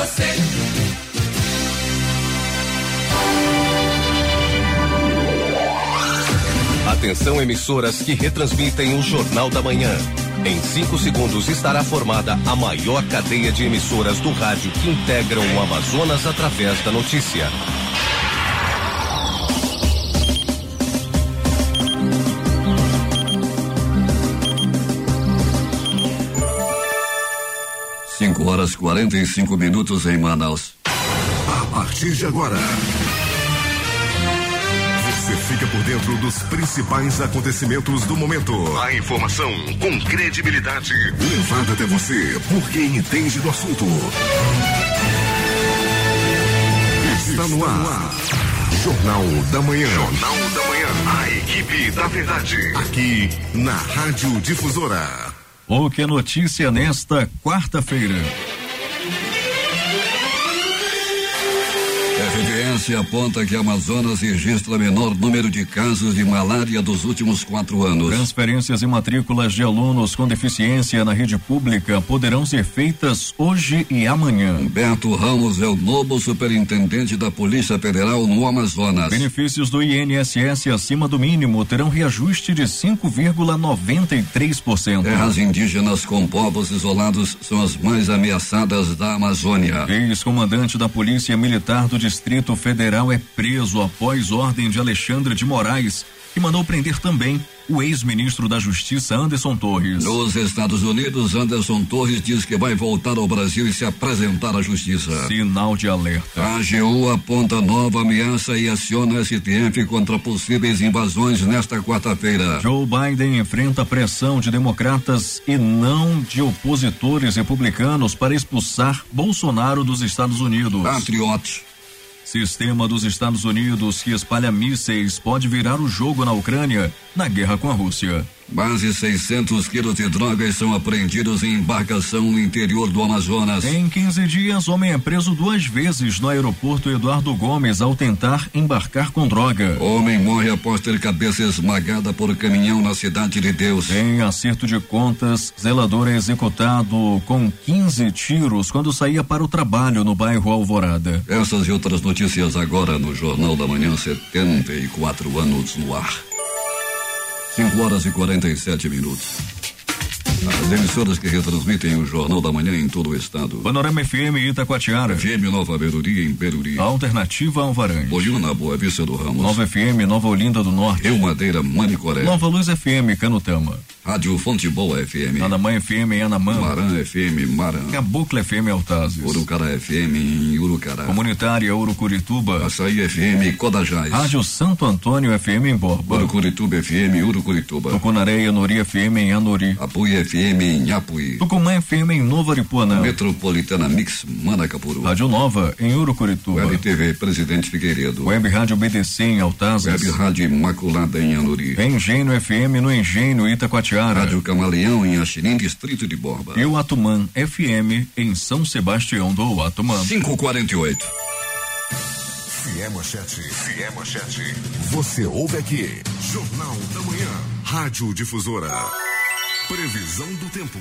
você. Atenção, emissoras que retransmitem o Jornal da Manhã. Em 5 segundos estará formada a maior cadeia de emissoras do rádio que integram o Amazonas através da notícia. Cinco horas 45 minutos em Manaus. A partir de agora, você fica por dentro dos principais acontecimentos do momento. A informação com credibilidade, levada até você por quem entende do assunto. Está no ar. Jornal da Manhã. Jornal da Manhã. A equipe da verdade. Aqui na Rádio Difusora. O que é notícia nesta quarta-feira? A evidência aponta que Amazonas registra menor número de casos de malária dos últimos 4 anos. Transferências e matrículas de alunos com deficiência na rede pública poderão ser feitas hoje e amanhã. Humberto Ramos é o novo superintendente da Polícia Federal no Amazonas. Benefícios do INSS acima do mínimo terão reajuste de 5,93%. Terras indígenas com povos isolados são as mais ameaçadas da Amazônia. Ex-comandante da Polícia Militar do Distrito Federal é preso após ordem de Alexandre de Moraes, que mandou prender também o ex-ministro da Justiça, Anderson Torres. Nos Estados Unidos, Anderson Torres diz que vai voltar ao Brasil e se apresentar à Justiça. Sinal de alerta. A AGU aponta nova ameaça e aciona STF contra possíveis invasões nesta quarta-feira. Joe Biden enfrenta pressão de democratas e não de opositores republicanos para expulsar Bolsonaro dos Estados Unidos. Patriot. Sistema dos Estados Unidos que espalha mísseis pode virar o jogo na Ucrânia na guerra com a Rússia. Quase 600 quilos de drogas são apreendidos em embarcação no interior do Amazonas. Em 15 dias, homem é preso 2 vezes no aeroporto Eduardo Gomes ao tentar embarcar com droga. Homem morre após ter cabeça esmagada por caminhão na Cidade de Deus. Em acerto de contas, zelador é executado com 15 tiros quando saía para o trabalho no bairro Alvorada. Essas e outras notícias agora no Jornal da Manhã, 74 anos no ar. 5 horas e 47 minutos. As emissoras que retransmitem o Jornal da Manhã em todo o estado. Panorama FM Itacoatiara. FM Nova Beruri em Beruri. Alternativa Alvarangue. Boliúna, Boa Vista do Ramos. Nova FM Nova Olinda do Norte. Rio Madeira, Manicoré. Nova Luz FM Canutama. Rádio Fonte Boa FM. Anamã FM em Anamã. Marã FM Marã. Cabocla FM Altazes. Urucará FM em Urucará. Comunitária Urucurituba. Açaí FM Codajás. Rádio Santo Antônio FM em Borba. Urucurituba FM Urucurituba. Tucunaré Anori FM em Anori. Apuí FM em Apuí. Tucumã FM em Novo Aripuanã. Metropolitana Mix Manacapuru. Rádio Nova em Urucurituba. Web TV Presidente Figueiredo. Web Rádio BDC em Altazes. Web Rádio Imaculada em Anori. Engenho FM no Engenho Itacoatiara. Rádio Camaleão em Axirim, Distrito de Borba. E o Atumã FM em São Sebastião do Atumã. 5:48. Se é manchete, você ouve aqui. Jornal da Manhã, Rádio Difusora. Previsão do tempo.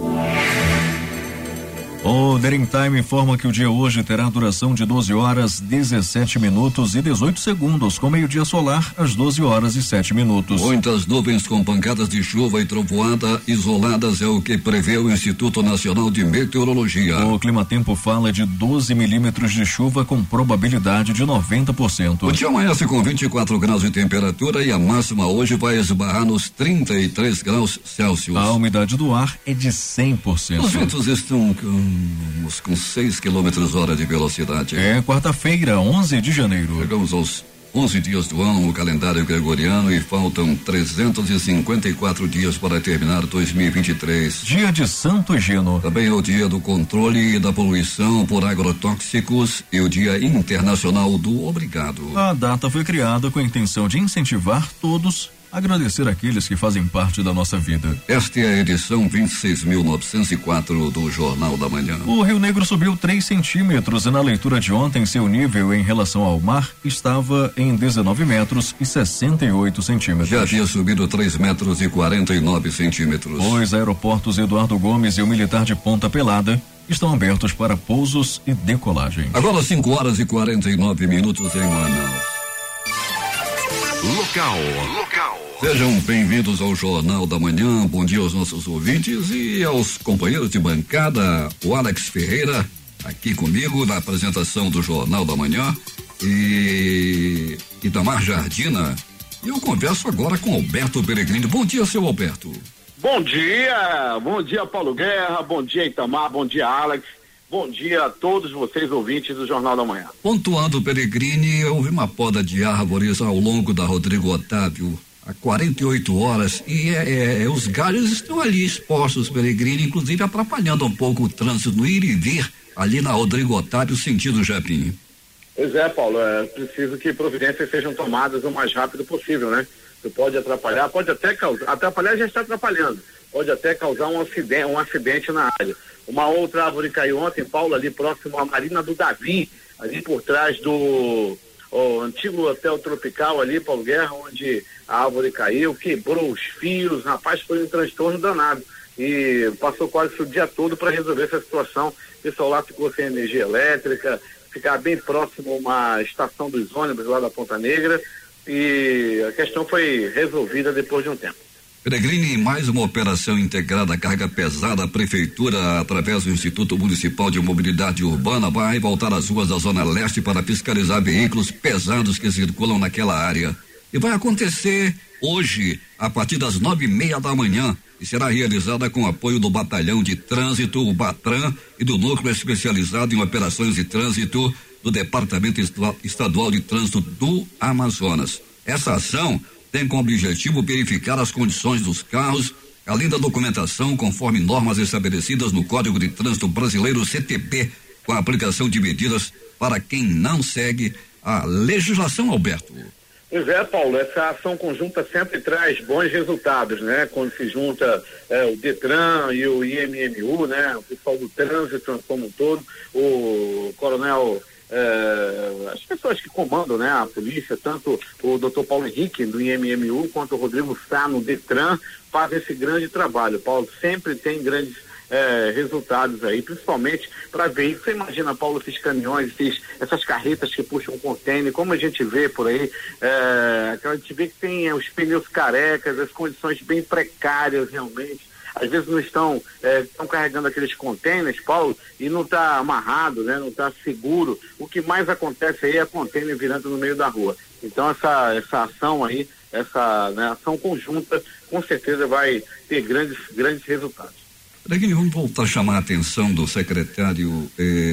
O Daring Time informa que o dia hoje terá duração de 12 horas, 17 minutos e 18 segundos, com meio-dia solar às 12 horas e 7 minutos. Muitas nuvens com pancadas de chuva e trovoada isoladas é o que prevê o Instituto Nacional de Meteorologia. O Climatempo fala de 12 milímetros de chuva com probabilidade de 90%. O dia amanhece com 24 graus de temperatura e a máxima hoje vai esbarrar nos 33 graus Celsius. A umidade do ar é de 100%. Os ventos estão com 6 km/h de velocidade. É quarta-feira, 11 de janeiro. Chegamos aos 11 dias do ano no calendário gregoriano e faltam 354 dias para terminar 2023. Dia de Santo Egino. Também é o dia do controle da poluição por agrotóxicos e o Dia Internacional do Obrigado. A data foi criada com a intenção de incentivar todos agradecer aqueles que fazem parte da nossa vida. Esta é a edição 26.904 do Jornal da Manhã. O Rio Negro subiu 3 centímetros e na leitura de ontem seu nível em relação ao mar estava em 19 metros e 68 centímetros. Já havia subido 3 metros e 49 centímetros. Os aeroportos Eduardo Gomes e o Militar de Ponta Pelada estão abertos para pousos e decolagens. Agora 5h49 em Manaus. Local. Sejam bem-vindos ao Jornal da Manhã. Bom dia aos nossos ouvintes e aos companheiros de bancada. O Alex Ferreira aqui comigo na apresentação do Jornal da Manhã e Itamar Jardina. E eu converso agora com Alberto Peregrini. Bom dia, seu Alberto. Bom dia Paulo Guerra, bom dia Itamar, bom dia Alex, bom dia a todos vocês ouvintes do Jornal da Manhã. Pontuando Peregrini, houve uma poda de árvores ao longo da Rodrigo Otávio há 48 horas e os galhos estão ali expostos, Peregrini, inclusive atrapalhando um pouco o trânsito no ir e vir ali na Rodrigo Otávio, sentido Japim. Pois é, Paulo, é preciso que providências sejam tomadas o mais rápido possível, né? Isso pode atrapalhar, pode até causar, atrapalhar já está atrapalhando, pode até causar um acidente na área. Uma outra árvore caiu ontem, Paulo, ali próximo à Marina do Davi, ali por trás do antigo Hotel Tropical ali, Paulo Guerra, onde a árvore caiu, quebrou os fios, rapaz, foi um transtorno danado. E passou quase o dia todo para resolver essa situação. O pessoal lá ficou sem energia elétrica, ficar bem próximo a uma estação dos ônibus lá da Ponta Negra, e a questão foi resolvida depois de um tempo. Peregrini, mais uma operação integrada carga pesada. A prefeitura, através do Instituto Municipal de Mobilidade Urbana, vai voltar às ruas da Zona Leste para fiscalizar veículos pesados que circulam naquela área. E vai acontecer hoje, a partir das 9:30 da manhã, e será realizada com apoio do Batalhão de Trânsito, o BATRAN, e do Núcleo Especializado em Operações de Trânsito do Departamento Estadual de Trânsito do Amazonas. Essa ação tem como objetivo verificar as condições dos carros, além da documentação conforme normas estabelecidas no Código de Trânsito Brasileiro, CTB, com a aplicação de medidas para quem não segue a legislação, Alberto. Pois é, Paulo, essa ação conjunta sempre traz bons resultados, né? Quando se junta o Detran e o IMMU, né? O pessoal do trânsito como um todo, o coronel, as pessoas que comandam, né, a polícia, tanto o Dr. Paulo Henrique do IMMU quanto o Rodrigo Sá no Detran, fazem esse grande trabalho. Paulo, sempre tem grandes resultados aí, principalmente para veículos. Você imagina, Paulo, esses caminhões, essas carretas que puxam container, como a gente vê por aí, a gente vê que tem os pneus carecas, as condições bem precárias realmente. Às vezes não estão carregando aqueles containers, Paulo, e não está amarrado, né? Não está seguro. O que mais acontece aí é container virando no meio da rua. Então essa ação aí, ação conjunta, com certeza vai ter grandes resultados. Daqui vamos voltar a chamar a atenção do secretário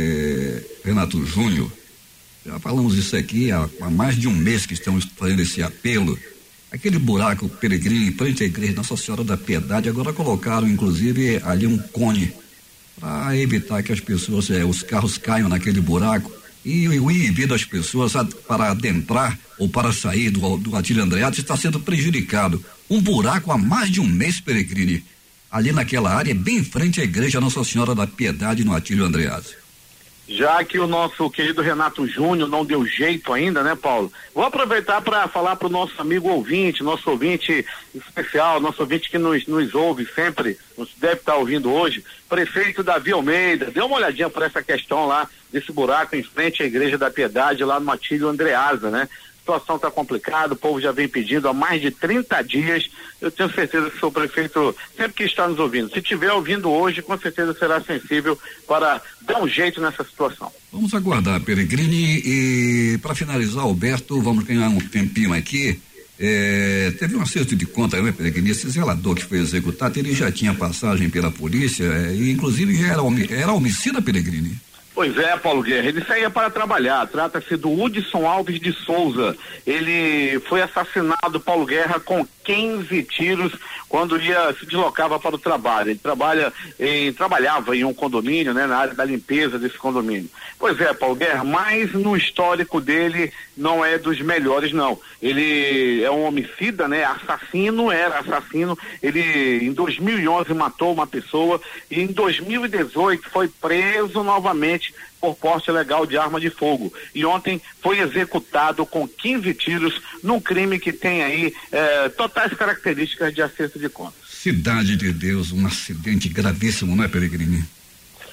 Renato Júnior. Já falamos isso aqui há mais de um mês que estamos fazendo esse apelo. Aquele buraco Peregrini em frente à igreja Nossa Senhora da Piedade, agora colocaram inclusive ali um cone para evitar que as pessoas, os carros caiam naquele buraco e o ir e vir das pessoas para adentrar ou para sair do Atílio Andreato está sendo prejudicado. Um buraco há mais de um mês, Peregrini, ali naquela área, bem em frente à igreja Nossa Senhora da Piedade no Atílio Andreato. Já que o nosso querido Renato Júnior não deu jeito ainda, né, Paulo? Vou aproveitar para falar para o nosso amigo ouvinte, nosso ouvinte especial, nosso ouvinte que nos ouve sempre, nos deve estar ouvindo hoje, prefeito Davi Almeida, dê uma olhadinha por essa questão lá, desse buraco em frente à Igreja da Piedade, lá no Atílio Andreasa, né? A situação está complicada, o povo já vem pedindo há mais de 30 dias. Eu tenho certeza que o seu prefeito, sempre que está nos ouvindo, se estiver ouvindo hoje, com certeza será sensível para dar um jeito nessa situação. Vamos aguardar, Peregrini, e para finalizar, Alberto, vamos ganhar um tempinho aqui. Teve um acerto de conta, né, Peregrini? Esse zelador que foi executado, ele já tinha passagem pela polícia, e inclusive já era homicida, Peregrini. Pois é, Paulo Guerra, ele saía para trabalhar. Trata-se do Hudson Alves de Souza. Ele foi assassinado, Paulo Guerra, com 15 tiros quando se deslocava para o trabalho. Ele trabalhava em um condomínio, né, na área da limpeza desse condomínio. Pois é, Paulo Guerra, mas no histórico dele não é dos melhores, não. Ele é um homicida, né, era assassino. Ele em 2011 matou uma pessoa e em 2018 foi preso novamente por porte ilegal de arma de fogo. E ontem foi executado com 15 tiros num crime que tem aí totais características de acerto de contas. Cidade de Deus, um acidente gravíssimo, não é, Peregrini?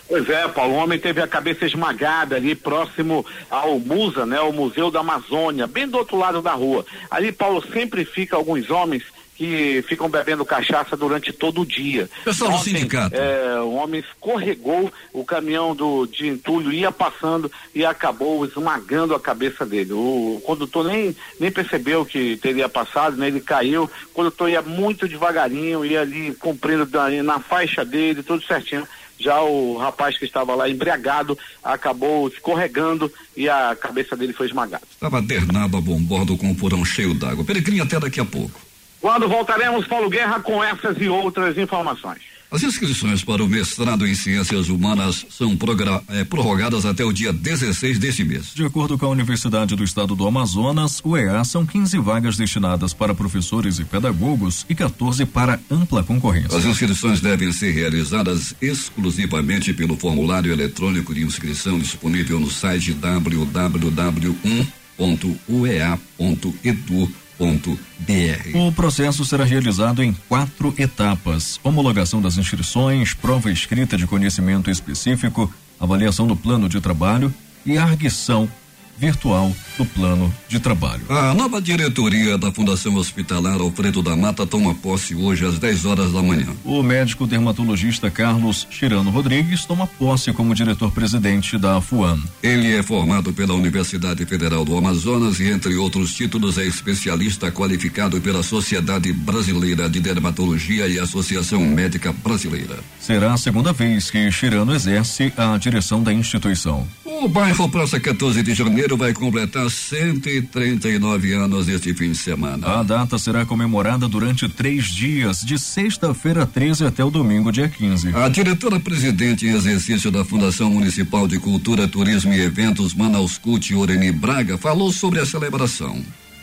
Pois é, Paulo, o homem teve a cabeça esmagada ali próximo ao MUSA, né? O Museu da Amazônia, bem do outro lado da rua. Ali, Paulo, sempre fica alguns homens que ficam bebendo cachaça durante todo o dia. Pessoal do sindicato. O homem escorregou, o caminhão de entulho ia passando e acabou esmagando a cabeça dele. O condutor nem percebeu que teria passado, né? Ele caiu, o condutor ia muito devagarinho, ia ali cumprindo na faixa dele, tudo certinho. Já o rapaz que estava lá embriagado acabou escorregando e a cabeça dele foi esmagada. Estava adernado a bombordo com um porão cheio d'água. Peregrinho, até daqui a pouco. Quando voltaremos, Paulo Guerra, com essas e outras informações. As inscrições para o mestrado em Ciências Humanas são prorrogadas até o dia 16 deste mês. De acordo com a Universidade do Estado do Amazonas, UEA, são 15 vagas destinadas para professores e pedagogos e 14 para ampla concorrência. As inscrições devem ser realizadas exclusivamente pelo formulário eletrônico de inscrição disponível no site www.uea.edu.br. O processo será realizado em 4 etapas: homologação das inscrições, prova escrita de conhecimento específico, avaliação do plano de trabalho e arguição virtual do plano de trabalho. A nova diretoria da Fundação Hospitalar Alfredo da Mata toma posse hoje às 10 horas da manhã. O médico dermatologista Carlos Chirano Rodrigues toma posse como diretor-presidente da FUAM. Ele é formado pela Universidade Federal do Amazonas e, entre outros títulos, é especialista qualificado pela Sociedade Brasileira de Dermatologia e Associação Médica Brasileira. Será a segunda vez que Chirano exerce a direção da instituição. O bairro Praça 14 de Janeiro vai completar 139 anos este fim de semana. A data será comemorada durante 3 dias, de sexta-feira 13 até o domingo, dia 15. A diretora-presidente em exercício da Fundação Municipal de Cultura, Turismo e Eventos, Manaus Cult, Oreni Braga, falou sobre a celebração.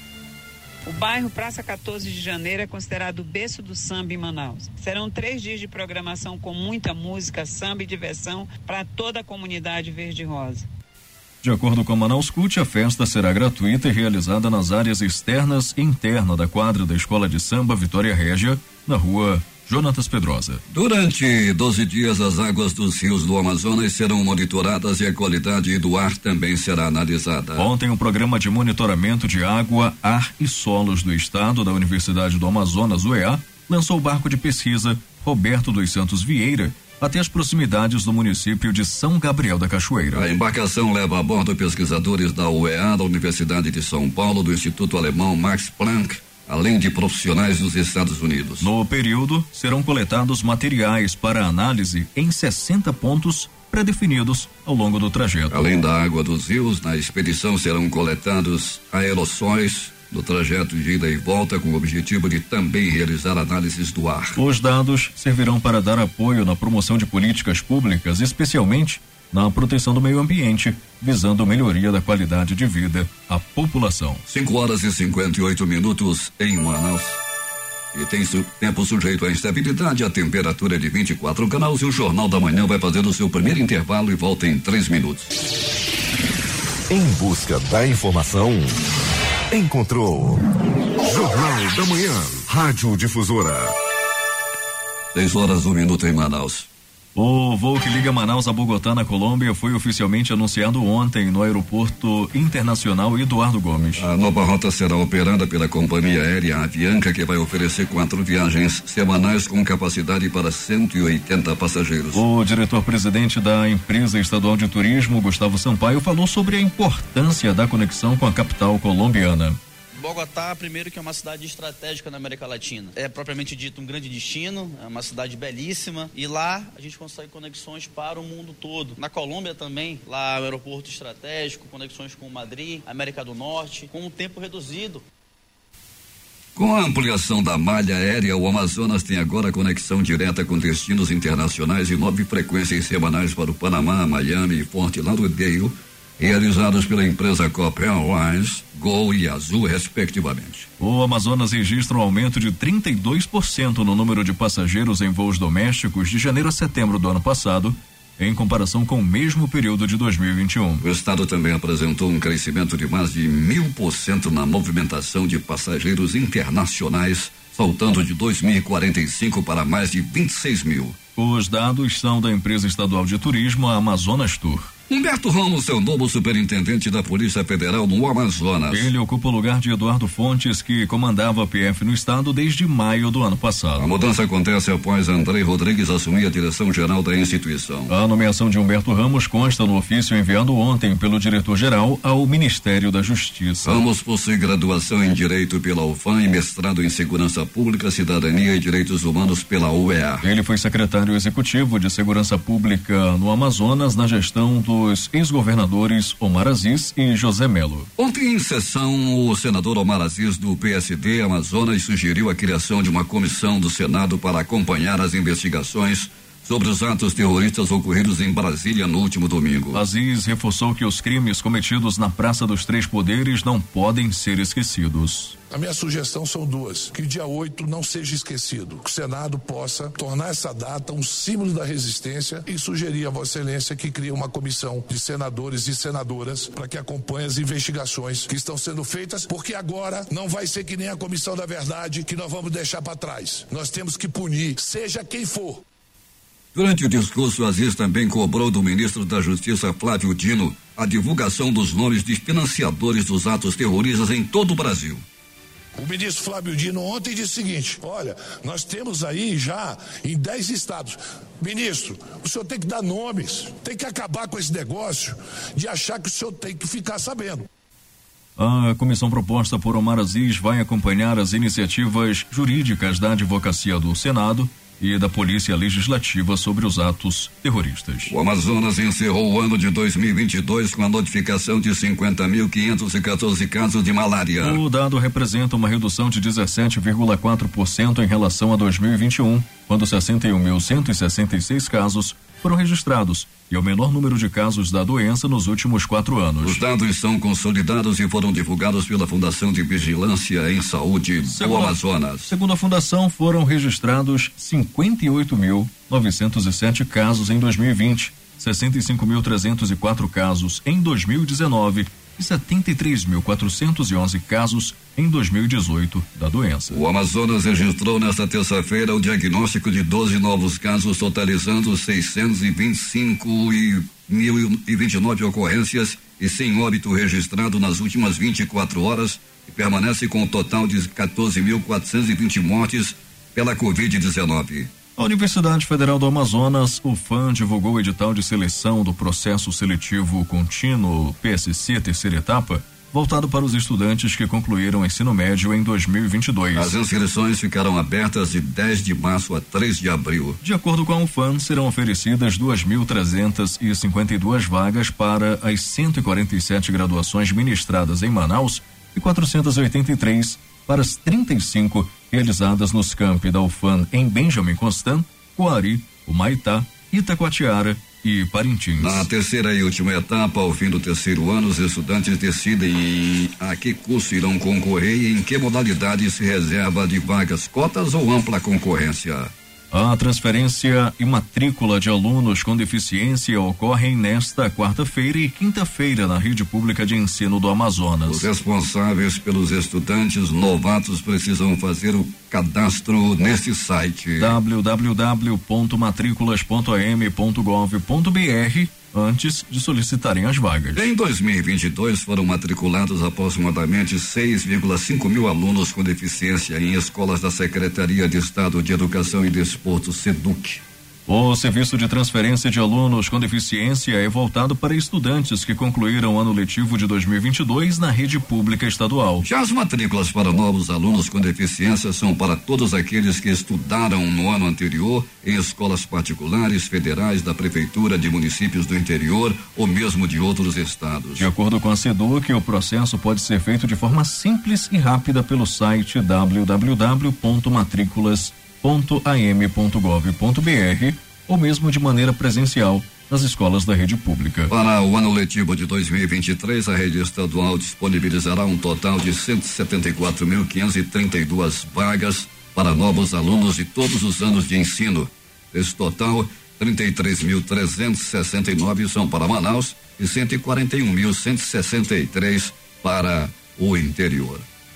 O bairro Praça 14 de Janeiro é considerado o berço do samba em Manaus. Serão 3 dias de programação com muita música, samba e diversão para toda a comunidade verde-rosa. De acordo com a Manaus Cult, a festa será gratuita e realizada nas áreas externas e interna da quadra da Escola de Samba Vitória Régia, na rua Jonatas Pedrosa. Durante 12 dias, as águas dos rios do Amazonas serão monitoradas e a qualidade do ar também será analisada. Ontem, o programa de monitoramento de água, ar e solos do estado da Universidade do Amazonas, UEA, lançou o barco de pesquisa Roberto dos Santos Vieira até as proximidades do município de São Gabriel da Cachoeira. A embarcação leva a bordo pesquisadores da UEA, da Universidade de São Paulo, do Instituto Alemão Max Planck, além de profissionais dos Estados Unidos. No período, serão coletados materiais para análise em 60 pontos pré-definidos ao longo do trajeto. Além da água dos rios, na expedição serão coletados aerossóis do trajeto de ida e volta, com o objetivo de também realizar análises do ar. Os dados servirão para dar apoio na promoção de políticas públicas, especialmente na proteção do meio ambiente, visando a melhoria da qualidade de vida à população. 5:58 em Manaus. E tem tempo sujeito à instabilidade, a temperatura é de 24 graus e o Jornal da Manhã vai fazer o seu primeiro intervalo e volta em 3 minutos. Em busca da informação, encontrou Jornal da Manhã, Rádio Difusora. 6:01 em Manaus. O voo que liga Manaus a Bogotá, na Colômbia, foi oficialmente anunciado ontem no Aeroporto Internacional Eduardo Gomes. A nova rota será operada pela companhia aérea Avianca, que vai oferecer 4 viagens semanais com capacidade para 180 passageiros. O diretor-presidente da empresa estadual de turismo, Gustavo Sampaio, falou sobre a importância da conexão com a capital colombiana. Bogotá, primeiro, que é uma cidade estratégica na América Latina. É propriamente dito um grande destino, é uma cidade belíssima e lá a gente consegue conexões para o mundo todo. Na Colômbia também, lá é um aeroporto estratégico, conexões com Madrid, América do Norte, com um tempo reduzido. Com a ampliação da malha aérea, o Amazonas tem agora conexão direta com destinos internacionais e 9 frequências semanais para o Panamá, Miami e Fort Lauderdale, realizados pela empresa Copa Airlines, Gol e Azul, respectivamente. O Amazonas registra um aumento de 32% no número de passageiros em voos domésticos de janeiro a setembro do ano passado, em comparação com o mesmo período de 2021. O estado também apresentou um crescimento de mais de 1000% na movimentação de passageiros internacionais, saltando de 2.045 para mais de 26 mil. Os dados são da empresa estadual de turismo, a Amazonas Tour. Humberto Ramos é o novo superintendente da Polícia Federal no Amazonas. Ele ocupa o lugar de Eduardo Fontes, que comandava a PF no estado desde maio do ano passado. A mudança acontece após Andrei Rodrigues assumir a direção-geral da instituição. A nomeação de Humberto Ramos consta no ofício enviado ontem pelo diretor-geral ao Ministério da Justiça. Ramos possui graduação em Direito pela UFAM e mestrado em Segurança Pública, Cidadania e Direitos Humanos pela UEA. Ele foi secretário executivo de Segurança Pública no Amazonas na gestão dos ex-governadores Omar Aziz e José Melo. Ontem, em sessão, o senador Omar Aziz do PSD Amazonas sugeriu a criação de uma comissão do Senado para acompanhar as investigações sobre os atos terroristas ocorridos em Brasília no último domingo. Aziz reforçou que os crimes cometidos na Praça dos Três Poderes não podem ser esquecidos. A minha sugestão são duas: que o dia 8 não seja esquecido, que o Senado possa tornar essa data um símbolo da resistência e sugerir a Vossa Excelência que crie uma comissão de senadores e senadoras para que acompanhe as investigações que estão sendo feitas, porque agora não vai ser que nem a Comissão da Verdade que nós vamos deixar para trás. Nós temos que punir, seja quem for. Durante o discurso, Aziz também cobrou do ministro da Justiça, Flávio Dino, a divulgação dos nomes de financiadores dos atos terroristas em todo o Brasil. O ministro Flávio Dino ontem disse o seguinte: olha, nós temos aí já em 10 estados. Ministro, o senhor tem que dar nomes, tem que acabar com esse negócio de achar que o senhor tem que ficar sabendo. A comissão proposta por Omar Aziz vai acompanhar as iniciativas jurídicas da Advocacia do Senado e da Polícia Legislativa sobre os atos terroristas. O Amazonas encerrou o ano de 2022 com a notificação de 50.514 casos de malária. O dado representa uma redução de 17,4% em relação a 2021, quando 61.166 casos foram registrados, e é o menor número de casos da doença nos últimos 4 anos. Os dados são consolidados e foram divulgados pela Fundação de Vigilância em Saúde do Amazonas. Segundo a Fundação, foram registrados 58.907 casos em 2020, 65.304 casos em 2019 e 73.411 casos em 2018 da doença. O Amazonas registrou nesta terça-feira o diagnóstico de 12 novos casos, totalizando 625.029 ocorrências e sem óbito registrado nas últimas 24 horas, e permanece com um total de 14.420 mortes pela Covid-19. A Universidade Federal do Amazonas, UFAM, divulgou o edital de seleção do processo seletivo contínuo PSC terceira etapa, voltado para os estudantes que concluíram o ensino médio em 2022. As inscrições ficarão abertas de 10 de março a 3 de abril. De acordo com a UFAM, serão oferecidas 2.352 vagas para as 147 graduações ministradas em Manaus e 483 para as 35 realizadas nos campi da UFAM em Benjamin Constant, Coari, Humaitá, Itacoatiara e Parintins. Na terceira e última etapa, ao fim do terceiro ano, os estudantes decidem a que curso irão concorrer e em que modalidade se reserva de vagas, cotas ou ampla concorrência. A transferência e matrícula de alunos com deficiência ocorrem nesta quarta-feira e quinta-feira na rede pública de ensino do Amazonas. Os responsáveis pelos estudantes novatos precisam fazer o cadastro neste site www.matriculas.am.gov.br antes de solicitarem as vagas. Em 2022 foram matriculados aproximadamente 6,5 mil alunos com deficiência em escolas da Secretaria de Estado de Educação e Desporto, SEDUC. O serviço de transferência de alunos com deficiência é voltado para estudantes que concluíram o ano letivo de 2022 na rede pública estadual. Já as matrículas para novos alunos com deficiência são para todos aqueles que estudaram no ano anterior em escolas particulares, federais, da prefeitura, de municípios do interior ou mesmo de outros estados. De acordo com a SEDUC, o processo pode ser feito de forma simples e rápida pelo site www.matriculas.am.gov.br ou mesmo de maneira presencial nas escolas da rede pública. Para o ano letivo de 2023, a rede estadual disponibilizará um total de 174.532 vagas para novos alunos de todos os anos de ensino. Desse total, 33.369 são para Manaus e 141.163 para o interior.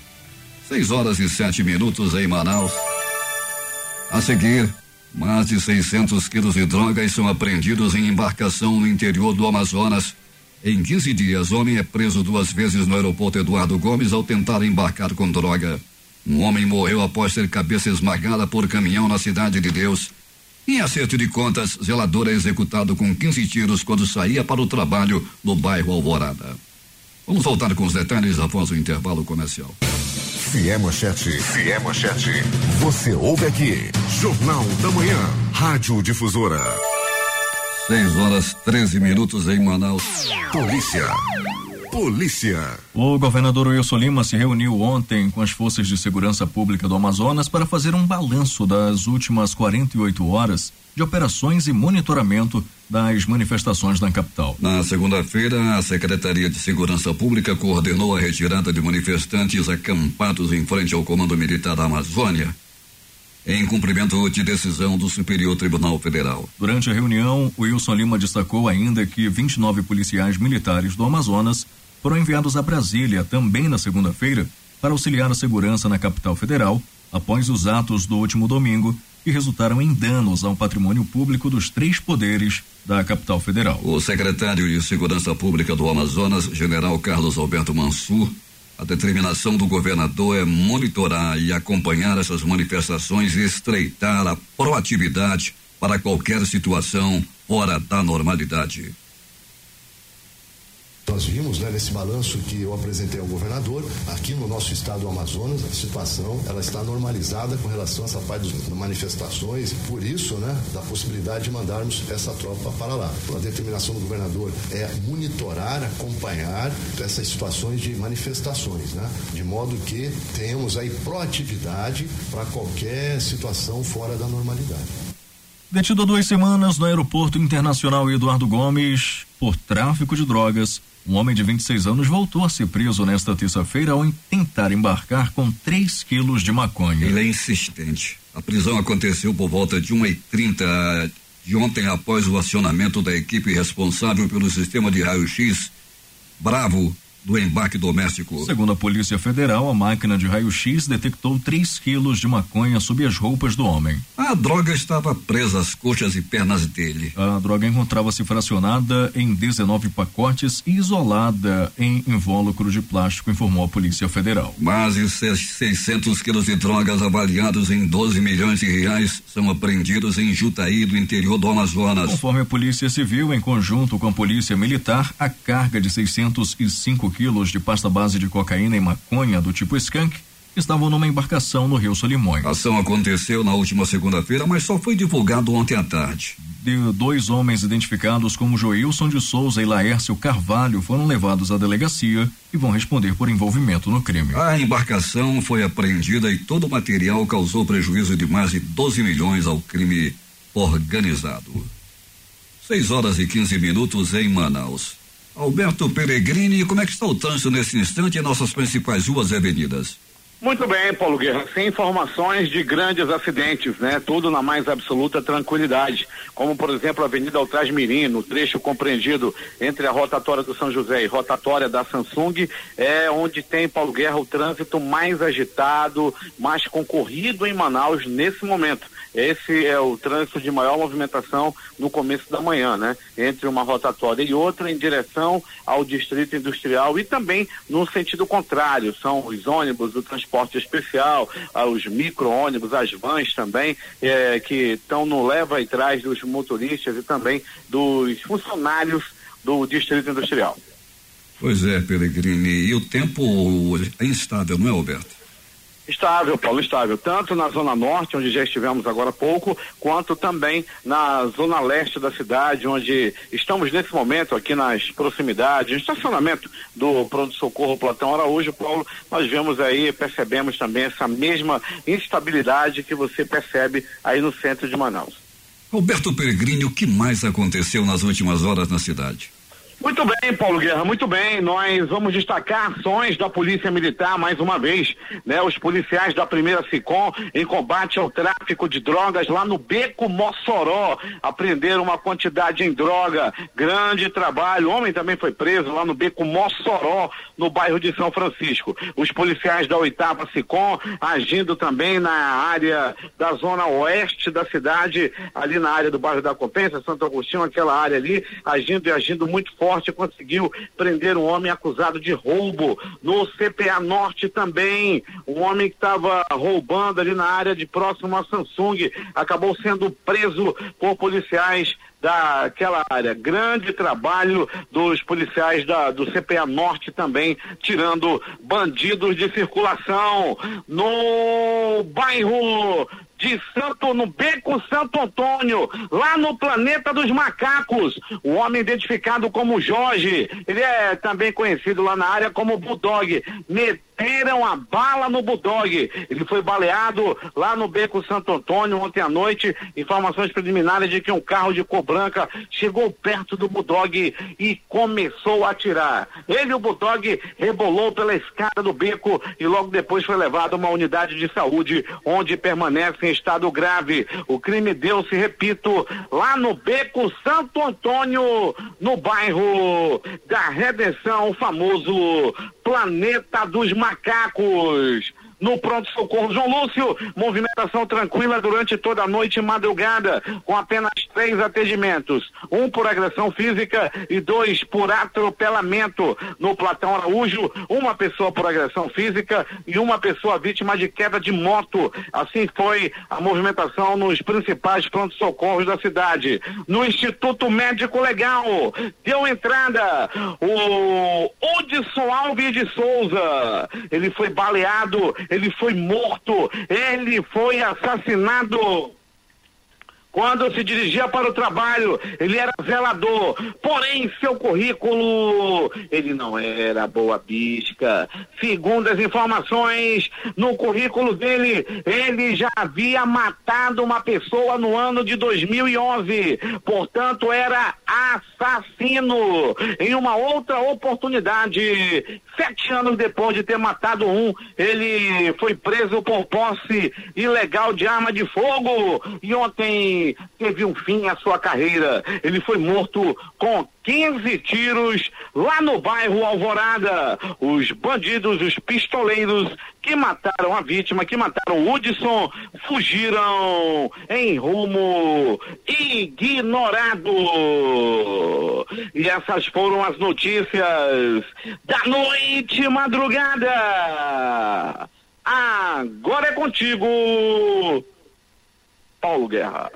6h07 em Manaus. A seguir, mais de 600 quilos de drogas são apreendidos em embarcação no interior do Amazonas. Em 15 dias, homem é preso 2 vezes no aeroporto Eduardo Gomes ao tentar embarcar com droga. Um homem morreu após ter cabeça esmagada por caminhão na Cidade de Deus. Em acerto de contas, zelador é executado com 15 tiros quando saía para o trabalho no bairro Alvorada. Vamos voltar com os detalhes após o intervalo comercial. Se é manchete, você ouve aqui. Jornal da Manhã, Rádio Difusora. 6h13 em Manaus. Polícia. O governador Wilson Lima se reuniu ontem com as forças de segurança pública do Amazonas para fazer um balanço das últimas 48 horas de operações e monitoramento das manifestações na capital. Na segunda-feira, a Secretaria de Segurança Pública coordenou a retirada de manifestantes acampados em frente ao Comando Militar da Amazônia, em cumprimento de decisão do Superior Tribunal Federal. Durante a reunião, Wilson Lima destacou ainda que 29 policiais militares do Amazonas foram enviados a Brasília também na segunda-feira para auxiliar a segurança na capital federal após os atos do último domingo que resultaram em danos ao patrimônio público dos 3 poderes da capital federal. O secretário de Segurança Pública do Amazonas, General Carlos Alberto Mansur, a determinação do governador é monitorar e acompanhar essas manifestações e estreitar a proatividade para qualquer situação fora da normalidade. Nós vimos, nesse balanço que eu apresentei ao governador, aqui no nosso estado do Amazonas, a situação ela está normalizada com relação a essa parte das manifestações, por isso, da possibilidade de mandarmos essa tropa para lá. A determinação do governador é monitorar, acompanhar essas situações de manifestações, de modo que tenhamos aí proatividade para qualquer situação fora da normalidade. Detido há 2 semanas no Aeroporto Internacional Eduardo Gomes por tráfico de drogas, um homem de 26 anos voltou a ser preso nesta terça-feira ao tentar embarcar com 3 quilos de maconha. Ele é insistente. A prisão aconteceu por volta de 1h30 de ontem após o acionamento da equipe responsável pelo sistema de raio-x Bravo do embarque doméstico. Segundo a Polícia Federal, a máquina de raio-x detectou 3 quilos de maconha sob as roupas do homem. A droga estava presa às coxas e pernas dele. A droga encontrava-se fracionada em 19 pacotes e isolada em invólucro de plástico, informou a Polícia Federal. Mais de 600 quilos de drogas avaliados em 12 milhões de reais são apreendidos em Jutaí, do interior do Amazonas. Conforme a Polícia Civil, em conjunto com a Polícia Militar, a carga de 605 quilos de pasta base de cocaína e maconha do tipo skunk estavam numa embarcação no Rio Solimões. A ação aconteceu na última segunda-feira, mas só foi divulgado ontem à tarde. 2 homens identificados como Joilson de Souza e Laércio Carvalho foram levados à delegacia e vão responder por envolvimento no crime. A embarcação foi apreendida e todo o material causou prejuízo de mais de 12 milhões ao crime organizado. 6h15 em Manaus. Alberto Peregrini, como é que está o trânsito nesse instante em nossas principais ruas e avenidas? Muito bem, Paulo Guerra, sem informações de grandes acidentes, tudo na mais absoluta tranquilidade, como por exemplo a Avenida Altraz Mirim, no trecho compreendido entre a rotatória do São José e rotatória da Samsung, é onde tem, Paulo Guerra, o trânsito mais agitado, mais concorrido em Manaus nesse momento. Esse é o trânsito de maior movimentação no começo da manhã, entre uma rotatória e outra em direção ao Distrito Industrial e também no sentido contrário, são os ônibus do transporte especial, os micro-ônibus, as vans também, que estão no leva e trás dos motoristas e também dos funcionários do Distrito Industrial. Pois é, Peregrini, e o tempo é instável, não é, Alberto? Estável, Paulo, estável, tanto na Zona Norte, onde já estivemos agora há pouco, quanto também na Zona Leste da cidade, onde estamos nesse momento aqui nas proximidades, no estacionamento do pronto-socorro Platão Araújo, Paulo, nós vemos aí, percebemos também essa mesma instabilidade que você percebe aí no centro de Manaus. Alberto Peregrini, o que mais aconteceu nas últimas horas na cidade? Muito bem, Paulo Guerra, muito bem. Nós vamos destacar ações da Polícia Militar mais uma vez, né? Os policiais da primeira SICOM em combate ao tráfico de drogas lá no Beco Mossoró, apreenderam uma quantidade em droga, grande trabalho. O homem também foi preso lá no Beco Mossoró, no bairro de São Francisco. Os policiais da 8ª SICOM agindo também na área da zona oeste da cidade, ali na área do bairro da Compensa, Santo Agostinho, aquela área ali, agindo muito forte, conseguiu prender um homem acusado de roubo. No CPA Norte também, um homem que estava roubando ali na área de próximo a Samsung, acabou sendo preso por policiais daquela área. Grande trabalho dos policiais do CPA Norte também, tirando bandidos de circulação. No bairro no Beco Santo Antônio, lá no Planeta dos Macacos, o homem identificado como Jorge, ele é também conhecido lá na área como Bulldog, meteram a bala no Bulldog, ele foi baleado lá no Beco Santo Antônio ontem à noite. Informações preliminares de que um carro de cor branca chegou perto do Bulldog e começou a atirar. O Bulldog rebolou pela escada do beco e logo depois foi levado a uma unidade de saúde, onde permanece em estado grave. O crime deu-se, repito, lá no Beco Santo Antônio, no bairro da Redenção, o famoso Planeta dos Macacos. No pronto-socorro João Lúcio, movimentação tranquila durante toda a noite e madrugada, com apenas 3 atendimentos, 1 por agressão física e 2 por atropelamento. No Platão Araújo, 1 pessoa por agressão física e 1 pessoa vítima de queda de moto. Assim foi a movimentação nos principais pronto-socorros da cidade. No Instituto Médico Legal, deu entrada o Hudson Alves de Souza. Ele foi baleado, ele foi morto, ele foi assassinado quando se dirigia para o trabalho. Ele era zelador, porém seu currículo, ele não era boa bisca. Segundo as informações, no currículo dele, ele já havia matado uma pessoa no ano de 2011, portanto era assassino. Em uma outra oportunidade, 7 anos depois de ter matado ele foi preso por posse ilegal de arma de fogo e ontem teve um fim à sua carreira. Ele foi morto com 15 tiros lá no bairro Alvorada. Os bandidos, os pistoleiros que mataram a vítima, que mataram o Hudson, fugiram em rumo ignorado. E essas foram as notícias da noite e madrugada. Agora é contigo, Paulo Guerra.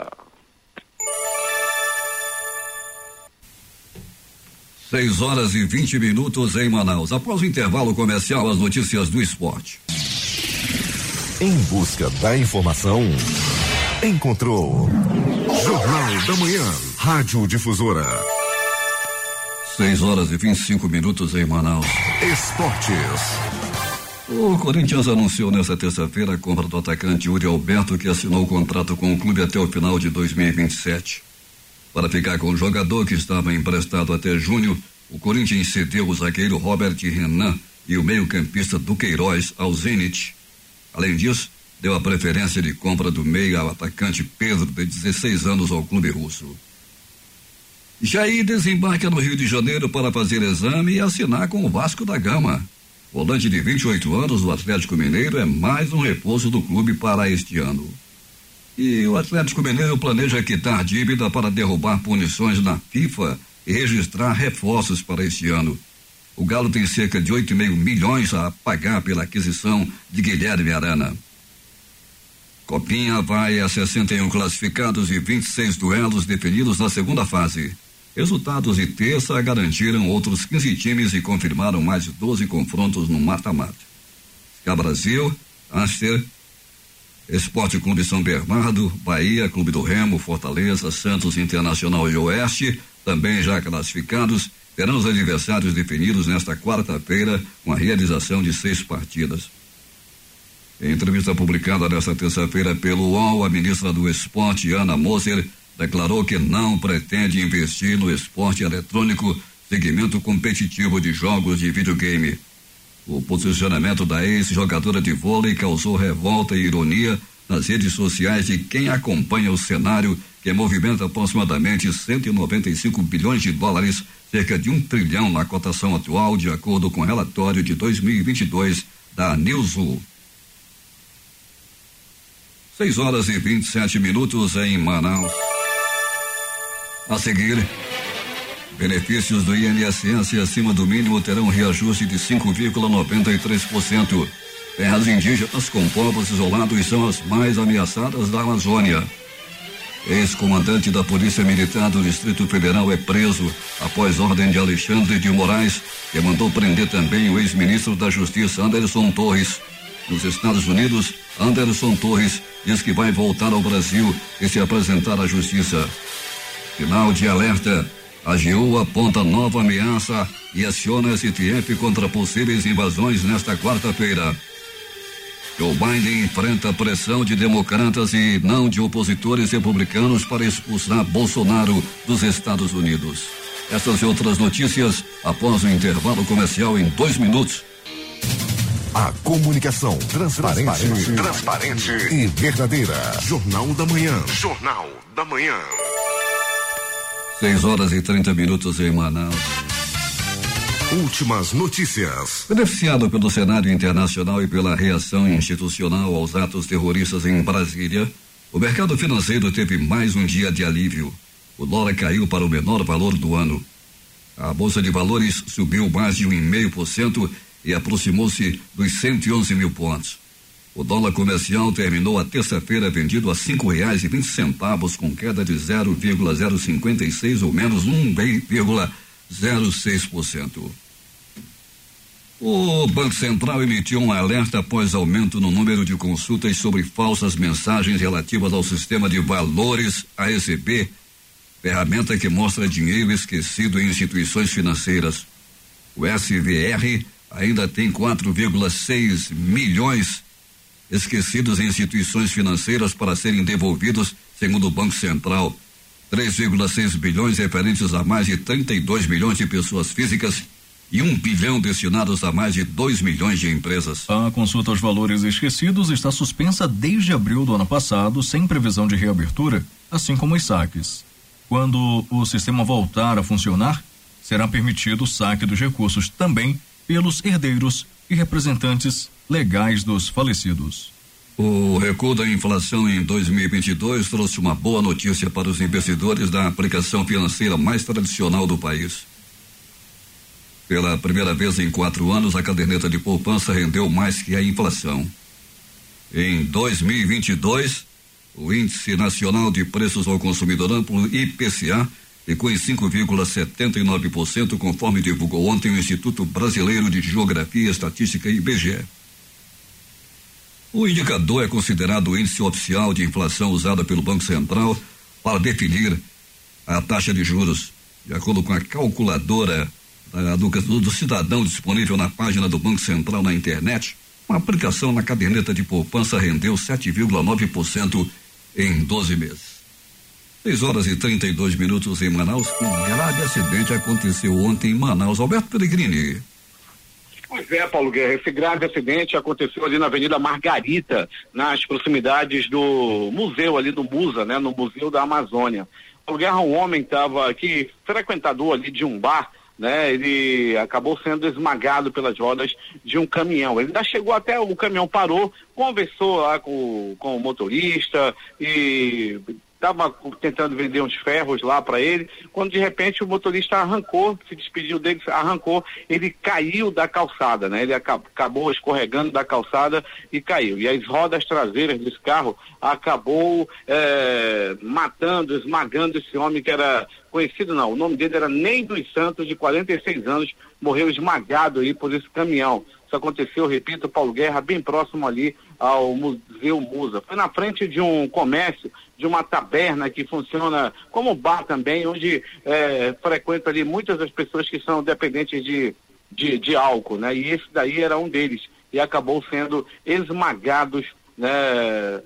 6h20 em Manaus. Após o intervalo comercial, as notícias do esporte. Em busca da informação, encontrou Jornal da Manhã, Rádio Difusora. 6h25 em Manaus. Esportes. O Corinthians anunciou nesta terça-feira a compra do atacante Yuri Alberto, que assinou o contrato com o clube até o final de 2027. Para ficar com o jogador que estava emprestado até junho, o Corinthians cedeu o zagueiro Robert Renan e o meio-campista Duqueiroz ao Zenit. Além disso, deu a preferência de compra do meia ao atacante Pedro, de 16 anos, ao clube russo. Jair desembarca no Rio de Janeiro para fazer exame e assinar com o Vasco da Gama. Volante de 28 anos do Atlético Mineiro é mais um reforço do clube para este ano. E o Atlético Mineiro planeja quitar dívida para derrubar punições na FIFA e registrar reforços para este ano. O Galo tem cerca de 8,5 milhões a pagar pela aquisição de Guilherme Arana. Copinha vai a 61 classificados e 26 duelos definidos na segunda fase. Resultados de terça garantiram outros 15 times e confirmaram mais 12 confrontos no mata-mata. Cá Brasil, Aster, Esporte Clube São Bernardo, Bahia, Clube do Remo, Fortaleza, Santos Internacional e Oeste, também já classificados, terão os adversários definidos nesta quarta-feira, com a realização de 6 partidas. Em entrevista publicada nesta terça-feira pelo UOL, a ministra do Esporte, Ana Moser, declarou que não pretende investir no esporte eletrônico segmento competitivo de jogos de videogame. O posicionamento da ex-jogadora de vôlei causou revolta e ironia nas redes sociais de quem acompanha o cenário que movimenta aproximadamente 195 bilhões de dólares, cerca de 1 trilhão na cotação atual, de acordo com o relatório de 2022 da Newzoo. 6h27 em Manaus. A seguir, benefícios do INSS acima do mínimo terão reajuste de 5,93%. Terras indígenas com povos isolados são as mais ameaçadas da Amazônia. Ex-comandante da Polícia Militar do Distrito Federal é preso após ordem de Alexandre de Moraes, que mandou prender também o ex-ministro da Justiça, Anderson Torres. Nos Estados Unidos, Anderson Torres diz que vai voltar ao Brasil e se apresentar à Justiça. Sinal de alerta. A AGU aponta nova ameaça e aciona STF contra possíveis invasões nesta quarta-feira. Joe Biden enfrenta pressão de democratas e não de opositores republicanos para expulsar Bolsonaro dos Estados Unidos. Essas e outras notícias após o intervalo comercial em 2 minutos. A comunicação transparente e verdadeira. Jornal da Manhã. Jornal da Manhã. 6h30 em Manaus. Últimas notícias. Beneficiado pelo cenário internacional e pela reação institucional aos atos terroristas em Brasília, o mercado financeiro teve mais um dia de alívio. O dólar caiu para o menor valor do ano. A Bolsa de Valores subiu mais de 1,5% e aproximou-se dos 111 mil pontos. O dólar comercial terminou a terça-feira vendido a R$5,20, com queda de 0,056 ou menos 1,06%. O Banco Central emitiu um alerta após aumento no número de consultas sobre falsas mensagens relativas ao sistema de valores AECB, ferramenta que mostra dinheiro esquecido em instituições financeiras. O SVR ainda tem 4,6 milhões esquecidos em instituições financeiras para serem devolvidos, segundo o Banco Central. 3,6 bilhões referentes a mais de 32 milhões de pessoas físicas e 1 bilhão destinados a mais de 2 milhões de empresas. A consulta aos valores esquecidos está suspensa desde abril do ano passado, sem previsão de reabertura, assim como os saques. Quando o sistema voltar a funcionar, será permitido o saque dos recursos também pelos herdeiros e representantes legais dos falecidos. O recuo da inflação em 2022 trouxe uma boa notícia para os investidores da aplicação financeira mais tradicional do país. Pela primeira vez em 4 anos, a caderneta de poupança rendeu mais que a inflação. Em 2022, o Índice Nacional de Preços ao Consumidor Amplo, IPCA, ficou em 5,79%, conforme divulgou ontem o Instituto Brasileiro de Geografia e Estatística, IBGE. O indicador é considerado o índice oficial de inflação usado pelo Banco Central para definir a taxa de juros. De acordo com a calculadora do cidadão disponível na página do Banco Central na internet, uma aplicação na caderneta de poupança rendeu 7,9% em 12 meses. 6h32 em Manaus. Um grave acidente aconteceu ontem em Manaus. Alberto Pellegrini. Pois é, Paulo Guerra, esse grave acidente aconteceu ali na Avenida Margarita, nas proximidades do museu ali do Musa, né? No Museu da Amazônia. Paulo Guerra, um homem estava aqui, frequentador ali de um bar, né? Ele acabou sendo esmagado pelas rodas de um caminhão. Ele ainda chegou até, o caminhão parou, conversou lá com o motorista e estava tentando vender uns ferros lá para ele, quando de repente o motorista arrancou, se despediu dele, arrancou, ele caiu da calçada, né? Ele acabou escorregando da calçada e caiu. E as rodas traseiras desse carro acabou matando, esmagando esse homem que era conhecido, não, o nome dele era Ney dos Santos, de 46 anos, morreu esmagado aí por esse caminhão. Isso aconteceu, repito, Paulo Guerra, bem próximo ali ao Museu Musa. Foi na frente de um comércio, de uma taberna que funciona como bar também, onde frequenta ali muitas das pessoas que são dependentes de álcool, né? E esse daí era um deles. E acabou sendo esmagados, né?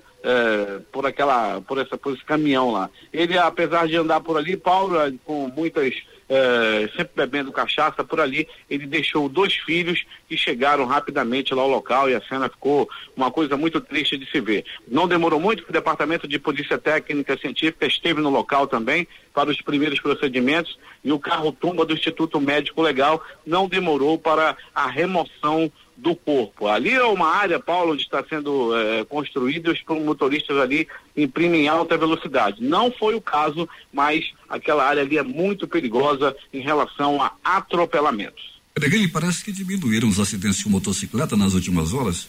Por esse caminhão lá. Ele, apesar de andar por ali, Paulo, com muitas sempre bebendo cachaça por ali. Ele deixou 2 filhos que chegaram rapidamente lá ao local e a cena ficou uma coisa muito triste de se ver. Não demorou muito, que o Departamento de Polícia Técnica Científica esteve no local também para os primeiros procedimentos, e o carro-tumba do Instituto Médico Legal não demorou para a remoção do corpo. Ali é uma área, Paulo, onde está sendo construído, os motoristas ali imprimem em alta velocidade. Não foi o caso, mas aquela área ali é muito perigosa em relação a atropelamentos. Peregrino, parece que diminuíram os acidentes de motocicleta nas últimas horas.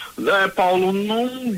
Paulo, não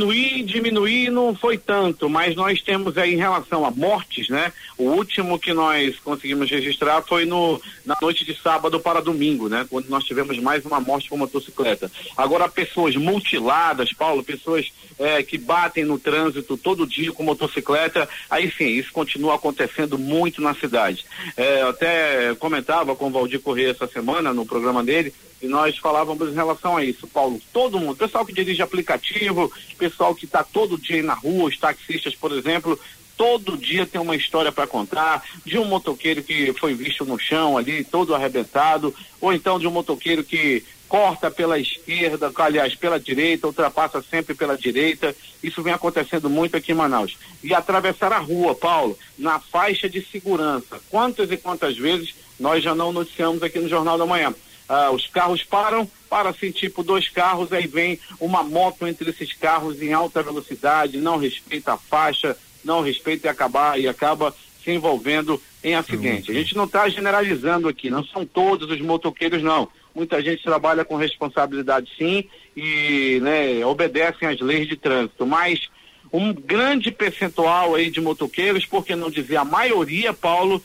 diminuir não foi tanto, mas nós temos aí em relação a mortes, né? O último que nós conseguimos registrar foi na noite de sábado para domingo, né? Quando nós tivemos mais uma morte por motocicleta. Agora, pessoas mutiladas, Paulo, pessoas que batem no trânsito todo dia com motocicleta, aí sim, isso continua acontecendo muito na cidade. Eu até comentava com o Valdir Corrêa essa semana no programa dele, e nós falávamos em relação a isso, Paulo. Todo mundo, pessoal que dirige aplicativo, pessoal que está todo dia aí na rua, os taxistas, por exemplo, todo dia tem uma história para contar de um motoqueiro que foi visto no chão ali, todo arrebentado, ou então de um motoqueiro que corta pela esquerda, aliás, pela direita, ultrapassa sempre pela direita. Isso vem acontecendo muito aqui em Manaus. E atravessar a rua, Paulo, na faixa de segurança. Quantas e quantas vezes nós já não noticiamos aqui no Jornal da Manhã? Os carros para assim, tipo 2 carros, aí vem uma moto entre esses carros em alta velocidade, não respeita a faixa, não respeita e acaba se envolvendo em acidente. A gente não está generalizando aqui, não são todos os motoqueiros, não. Muita gente trabalha com responsabilidade, sim, e, né, obedecem às leis de trânsito, mas um grande percentual aí de motoqueiros, por que não dizer a maioria, Paulo,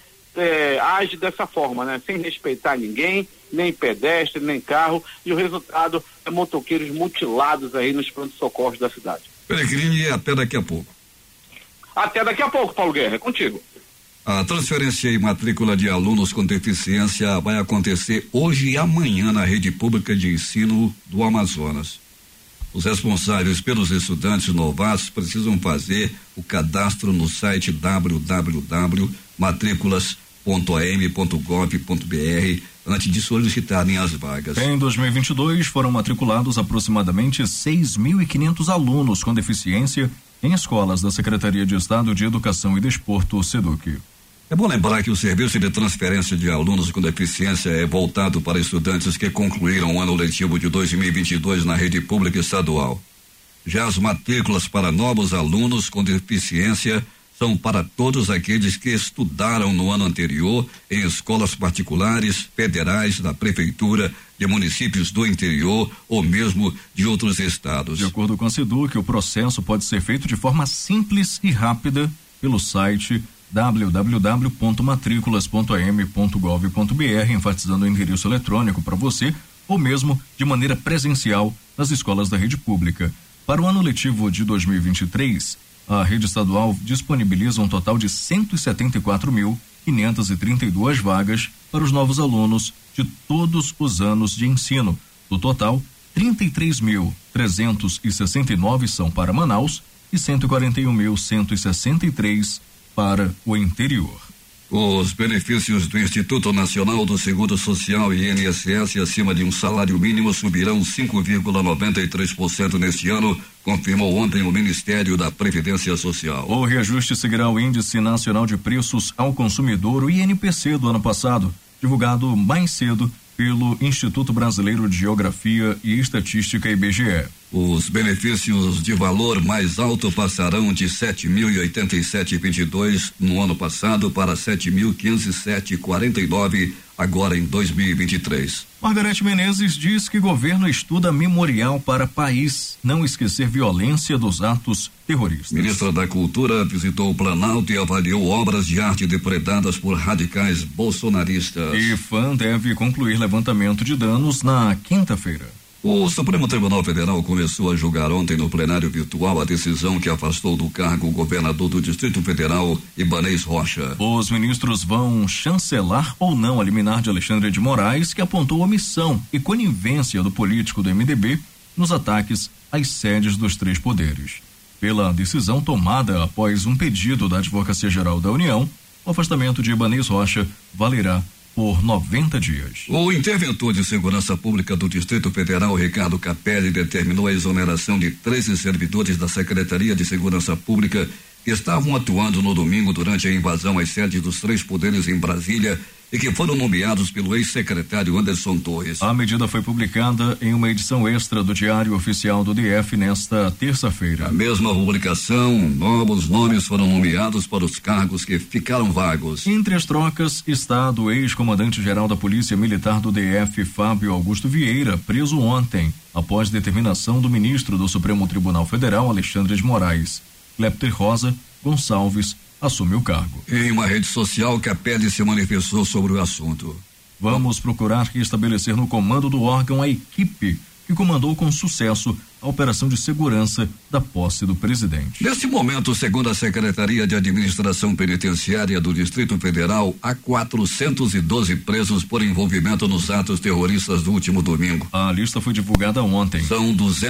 age dessa forma, né? Sem respeitar ninguém, nem pedestre, nem carro, e o resultado é motoqueiros mutilados aí nos pronto-socorros da cidade. Peregrine, até daqui a pouco. Até daqui a pouco, Paulo Guerra, é contigo. A transferência e matrícula de alunos com deficiência vai acontecer hoje e amanhã na rede pública de ensino do Amazonas. Os responsáveis pelos estudantes novatos precisam fazer o cadastro no site www.matriculas.am.gov.br antes de solicitarem as vagas. Em 2022 foram matriculados aproximadamente 6.500 alunos com deficiência em escolas da Secretaria de Estado de Educação e Desporto, SEDUC. É bom lembrar que o serviço de transferência de alunos com deficiência é voltado para estudantes que concluíram o ano letivo de 2022 na rede pública estadual. Já as matrículas para novos alunos com deficiência são para todos aqueles que estudaram no ano anterior em escolas particulares, federais, da prefeitura, de municípios do interior ou mesmo de outros estados. De acordo com a SEDUC, o processo pode ser feito de forma simples e rápida pelo site www.matriculas.am.gov.br, enfatizando o endereço eletrônico para você, ou mesmo de maneira presencial nas escolas da rede pública. Para o ano letivo de 2023, a rede estadual disponibiliza um total de 174.532 vagas para os novos alunos de todos os anos de ensino. Do total, 33.369 são para Manaus e 141.163 para o interior. Os benefícios do Instituto Nacional do Seguro Social e INSS acima de um salário mínimo subirão 5,93% neste ano, confirmou ontem o Ministério da Previdência Social. O reajuste seguirá o Índice Nacional de Preços ao Consumidor, o INPC, do ano passado, divulgado mais cedo pelo Instituto Brasileiro de Geografia e Estatística, IBGE. Os benefícios de valor mais alto passarão de 7.087,22 no ano passado para 7.507,49 agora em 2023. Margarete Menezes diz que governo estuda memorial para país não esquecer violência dos atos terroristas. Ministra da Cultura visitou o Planalto e avaliou obras de arte depredadas por radicais bolsonaristas. IPHAN deve concluir levantamento de danos na quinta-feira. O Supremo Tribunal Federal começou a julgar ontem no plenário virtual a decisão que afastou do cargo o governador do Distrito Federal, Ibanez Rocha. Os ministros vão chancelar ou não a liminar de Alexandre de Moraes, que apontou omissão e conivência do político do MDB nos ataques às sedes dos 3 poderes. Pela decisão tomada após um pedido da Advocacia Geral da União, O afastamento de Ibanez Rocha valerá por 90 dias. O interventor de segurança pública do Distrito Federal, Ricardo Capelli, determinou a exoneração de 13 servidores da Secretaria de Segurança Pública que estavam atuando no domingo durante a invasão às sedes dos 3 poderes em Brasília e que foram nomeados pelo ex-secretário Anderson Torres. A medida foi publicada em uma edição extra do Diário Oficial do DF nesta terça-feira. A mesma publicação, novos nomes foram nomeados para os cargos que ficaram vagos. Entre as trocas está do ex-comandante-geral da Polícia Militar do DF, Fábio Augusto Vieira, preso ontem, após determinação do ministro do Supremo Tribunal Federal, Alexandre de Moraes. Clepter Rosa Gonçalves assume o cargo. Em uma rede social, Capelli se manifestou sobre o assunto. Vamos procurar restabelecer no comando do órgão a equipe que comandou com sucesso a operação de segurança da posse do presidente. Neste momento, segundo a Secretaria de Administração Penitenciária do Distrito Federal, há 412 presos por envolvimento nos atos terroristas do último domingo. A lista foi divulgada ontem. São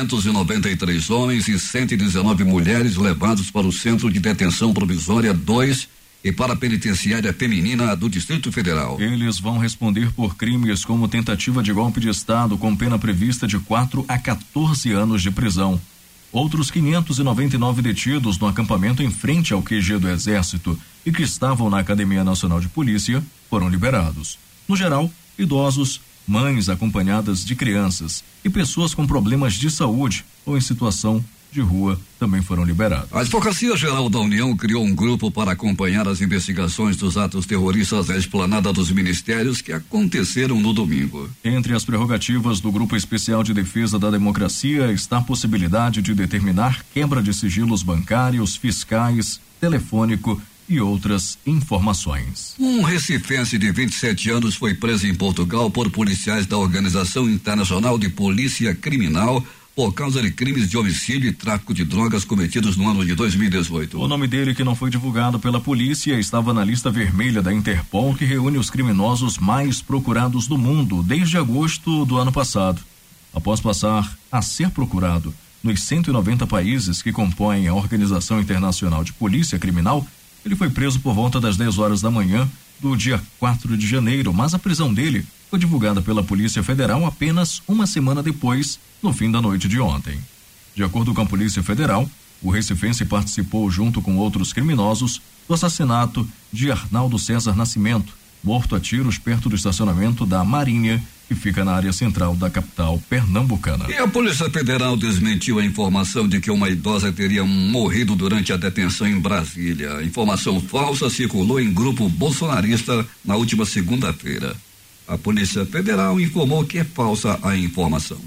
293 homens e 119 mulheres levados para o Centro de Detenção Provisória 2 e para a Penitenciária Feminina do Distrito Federal. Eles vão responder por crimes como tentativa de golpe de Estado com pena prevista de 4 a 14 anos de prisão. Outros 599 detidos no acampamento em frente ao QG do Exército e que estavam na Academia Nacional de Polícia foram liberados. No geral, idosos, mães acompanhadas de crianças e pessoas com problemas de saúde ou em situação de rua também foram liberados. A Advocacia Geral da União criou um grupo para acompanhar as investigações dos atos terroristas na esplanada dos ministérios que aconteceram no domingo. Entre as prerrogativas do Grupo Especial de Defesa da Democracia está a possibilidade de determinar quebra de sigilos bancários, fiscais, telefônico e outras informações. Um recifense de 27 anos foi preso em Portugal por policiais da Organização Internacional de Polícia Criminal por causa de crimes de homicídio e tráfico de drogas cometidos no ano de 2018. O nome dele, que não foi divulgado pela polícia, estava na lista vermelha da Interpol, que reúne os criminosos mais procurados do mundo desde agosto do ano passado. Após passar a ser procurado nos 190 países que compõem a Organização Internacional de Polícia Criminal, ele foi preso por volta das 10 horas da manhã do dia 4 de janeiro, mas a prisão dele foi divulgada pela Polícia Federal apenas uma semana depois, no fim da noite de ontem. De acordo com a Polícia Federal, o recifense participou junto com outros criminosos do assassinato de Arnaldo César Nascimento, morto a tiros perto do estacionamento da Marinha, que fica na área central da capital pernambucana. E a Polícia Federal desmentiu a informação de que uma idosa teria morrido durante a detenção em Brasília. A informação falsa circulou em grupo bolsonarista na última segunda-feira. A Polícia Federal informou que é falsa a informação.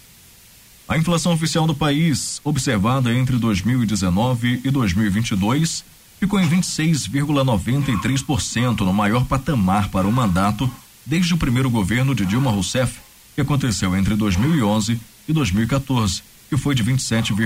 A inflação oficial do país, observada entre 2019 e 2022, ficou em 26,93%, no maior patamar para o mandato desde o primeiro governo de Dilma Rousseff, que aconteceu entre 2011 e 2014, que foi de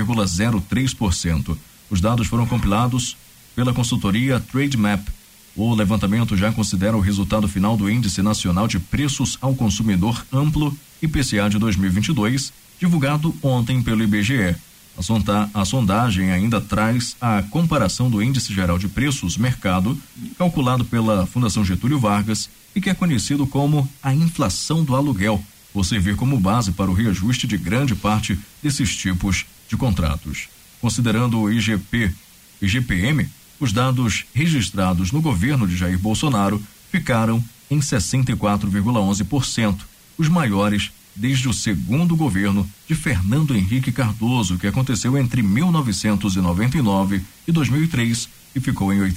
27,03%. Os dados foram compilados pela consultoria Trademap. O levantamento já considera o resultado final do Índice Nacional de Preços ao Consumidor Amplo, IPCA de 2022, divulgado ontem pelo IBGE. A sondagem ainda traz a comparação do Índice Geral de Preços Mercado, calculado pela Fundação Getúlio Vargas e que é conhecido como a inflação do aluguel, por servir como base para o reajuste de grande parte desses tipos de contratos. Considerando o IGPM, os dados registrados no governo de Jair Bolsonaro ficaram em 64,11%, os maiores desde o segundo governo de Fernando Henrique Cardoso, que aconteceu entre 1999 e 2003 e ficou em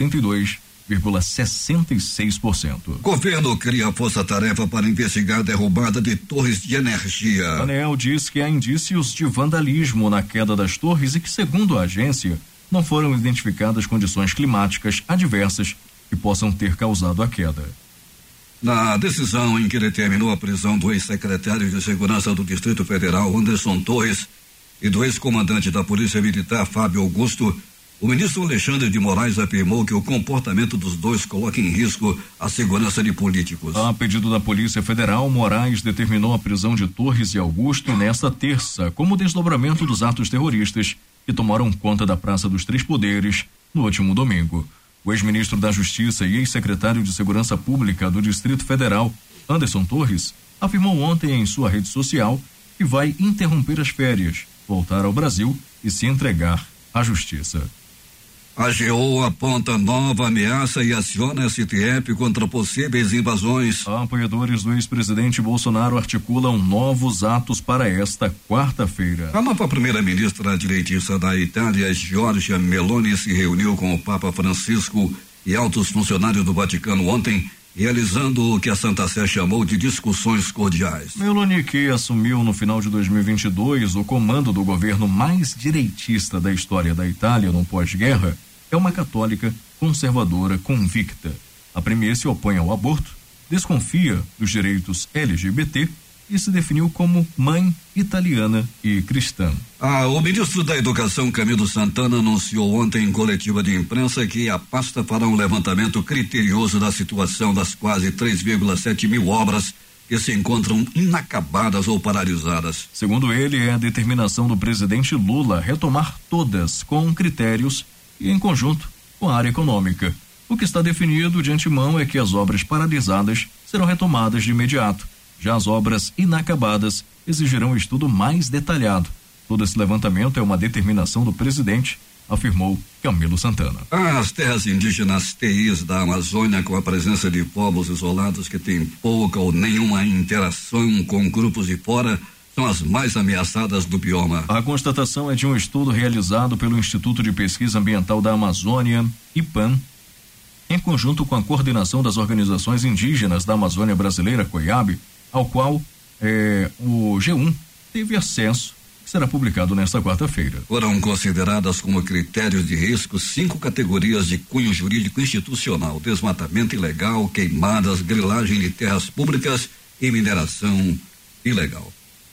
82,66%. Governo cria a força-tarefa para investigar a derrubada de torres de energia. A ANEEL diz que há indícios de vandalismo na queda das torres e que, segundo a agência, não foram identificadas condições climáticas adversas que possam ter causado a queda. Na decisão em que determinou a prisão do ex-secretário de Segurança do Distrito Federal, Anderson Torres, e do ex-comandante da Polícia Militar, Fábio Augusto, o ministro Alexandre de Moraes afirmou que o comportamento dos dois coloca em risco a segurança de políticos. A pedido da Polícia Federal, Moraes determinou a prisão de Torres e Augusto nesta terça, como desdobramento dos atos terroristas que tomaram conta da Praça dos Três Poderes no último domingo. O ex-ministro da Justiça e ex-secretário de Segurança Pública do Distrito Federal, Anderson Torres, afirmou ontem em sua rede social que vai interromper as férias, voltar ao Brasil e se entregar à Justiça. A AGU aponta nova ameaça e aciona STF contra possíveis invasões. Apoiadores do ex-presidente Bolsonaro articulam novos atos para esta quarta-feira. A nova primeira-ministra direitista da Itália, Giorgia Meloni, se reuniu com o Papa Francisco e altos funcionários do Vaticano ontem, realizando o que a Santa Sé chamou de discussões cordiais. Meloni, que assumiu no final de 2022 o comando do governo mais direitista da história da Itália no pós-guerra, é uma católica conservadora convicta. A premier se opõe ao aborto, desconfia dos direitos LGBT e se definiu como mãe italiana e cristã. O ministro da Educação, Camilo Santana, anunciou ontem em coletiva de imprensa que a pasta fará um levantamento criterioso da situação das quase 3,7 mil obras que se encontram inacabadas ou paralisadas. Segundo ele, é a determinação do presidente Lula retomar todas com critérios e em conjunto com a área econômica. O que está definido de antemão é que as obras paralisadas serão retomadas de imediato. Já as obras inacabadas exigirão um estudo mais detalhado. Todo esse levantamento é uma determinação do presidente, afirmou Camilo Santana. As terras indígenas TIs da Amazônia, com a presença de povos isolados que têm pouca ou nenhuma interação com grupos de fora, são as mais ameaçadas do bioma. A constatação é de um estudo realizado pelo Instituto de Pesquisa Ambiental da Amazônia, IPAM, em conjunto com a coordenação das organizações indígenas da Amazônia Brasileira, COIAB, ao qual o G1 teve acesso, que será publicado nesta quarta-feira. Foram consideradas como critérios de risco 5 categorias de cunho jurídico institucional: desmatamento ilegal, queimadas, grilagem de terras públicas e mineração ilegal.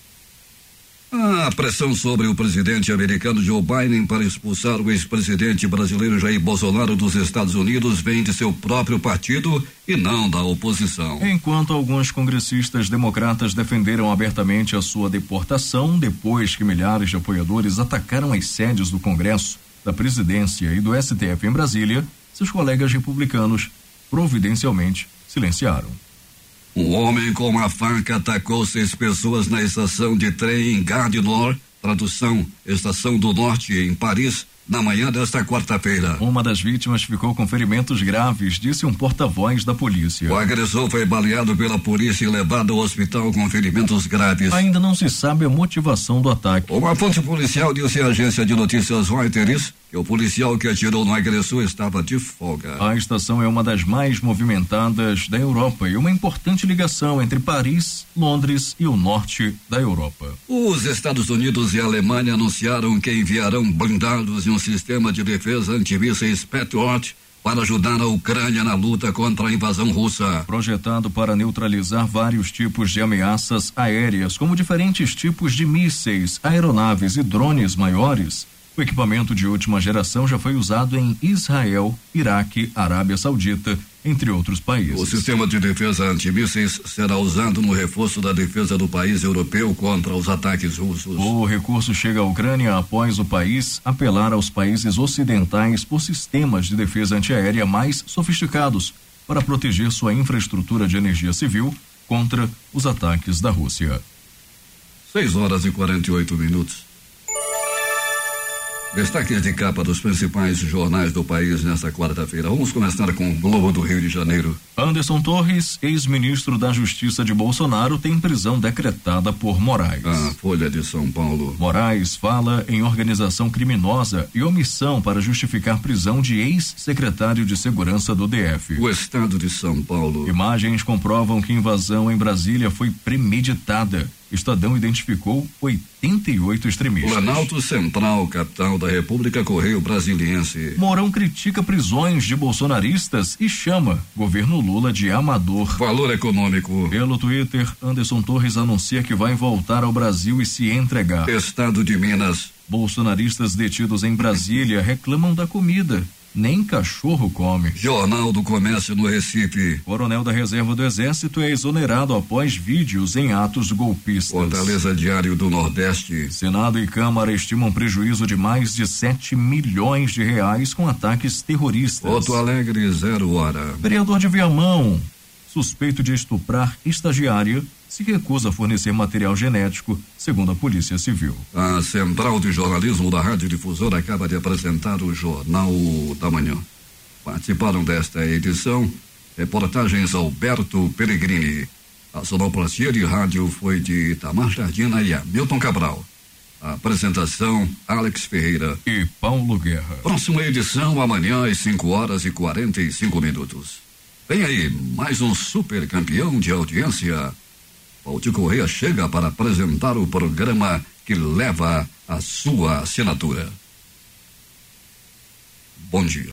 A pressão sobre o presidente americano Joe Biden para expulsar o ex-presidente brasileiro Jair Bolsonaro dos Estados Unidos vem de seu próprio partido e não da oposição. Enquanto alguns congressistas democratas defenderam abertamente a sua deportação, depois que milhares de apoiadores atacaram as sedes do Congresso, da Presidência e do STF em Brasília, seus colegas republicanos providencialmente silenciaram. Um homem com uma faca atacou 6 pessoas na estação de trem em Gare du Nord, tradução, Estação do Norte, em Paris, na manhã desta quarta-feira. Uma das vítimas ficou com ferimentos graves, disse um porta-voz da polícia. O agressor foi baleado pela polícia e levado ao hospital com ferimentos graves. Ainda não se sabe a motivação do ataque. Uma fonte policial disse à agência de notícias Reuters que o policial que atirou no agressor estava de folga. A estação é uma das mais movimentadas da Europa e uma importante ligação entre Paris, Londres e o norte da Europa. Os Estados Unidos e a Alemanha anunciaram que enviarão blindados e um sistema de defesa antimísseis Patriot para ajudar a Ucrânia na luta contra a invasão russa. Projetado para neutralizar vários tipos de ameaças aéreas, como diferentes tipos de mísseis, aeronaves e drones maiores, o equipamento de última geração já foi usado em Israel, Iraque, Arábia Saudita, entre outros países. O sistema de defesa antimísseis será usado no reforço da defesa do país europeu contra os ataques russos. O recurso chega à Ucrânia após o país apelar aos países ocidentais por sistemas de defesa antiaérea mais sofisticados para proteger sua infraestrutura de energia civil contra os ataques da Rússia. 6:48. Destaques de capa dos principais jornais do país nesta quarta-feira. Vamos começar com o Globo do Rio de Janeiro. Anderson Torres, ex-ministro da Justiça de Bolsonaro, tem prisão decretada por Moraes. A Folha de São Paulo. Moraes fala em organização criminosa e omissão para justificar prisão de ex-secretário de Segurança do DF. O Estado de São Paulo. Imagens comprovam que a invasão em Brasília foi premeditada. Estadão identificou 88 extremistas. Planalto Central, capital da República, Correio Brasiliense. Mourão critica prisões de bolsonaristas e chama governo Lula de amador. Valor Econômico. Pelo Twitter, Anderson Torres anuncia que vai voltar ao Brasil e se entregar. Estado de Minas. Bolsonaristas detidos em Brasília reclamam da comida. nem cachorro come. Jornal do Comércio no Recife. Coronel da Reserva do Exército é exonerado após vídeos em atos golpistas. Fortaleza Diário do Nordeste. Senado e Câmara estimam prejuízo de mais de 7 milhões de reais com ataques terroristas. Porto Alegre, 0 hora. Vereador de Viamão, suspeito de estuprar estagiária, se recusa a fornecer material genético, segundo a Polícia Civil. A Central de Jornalismo da Rádio Difusora acaba de apresentar o Jornal da Manhã. Participaram desta edição reportagens Alberto Pellegrini. A sonoplastia de rádio foi de Itamar Jardina e Hamilton Cabral. A apresentação, Alex Ferreira e Paulo Guerra. Próxima edição amanhã às 5h45. Vem aí mais um super campeão de audiência. Valdir Correia chega para apresentar o programa que leva a sua assinatura. Bom dia.